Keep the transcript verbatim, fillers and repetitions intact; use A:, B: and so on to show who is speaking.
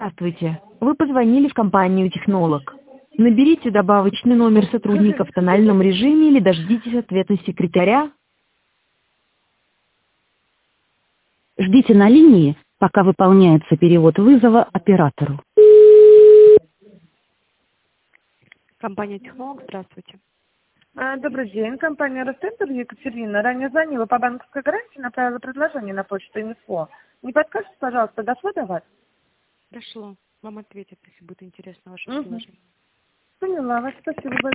A: Здравствуйте. Вы позвонили в компанию «Технолог». Наберите добавочный номер сотрудника в тональном режиме или дождитесь ответа секретаря.
B: Ждите на линии, пока выполняется перевод вызова оператору.
C: Компания «Технолог», здравствуйте.
D: А, Добрый день, компания «Ростентер», Екатерина. Ранее звонила по банковской гарантии, направила предложение на почту инфо. Не подскажете, пожалуйста, дошло до вас?
C: Дошло. Вам ответят, если будет интересно ваше
D: Угу.
C: предложение.
D: Поняла вас, спасибо большое.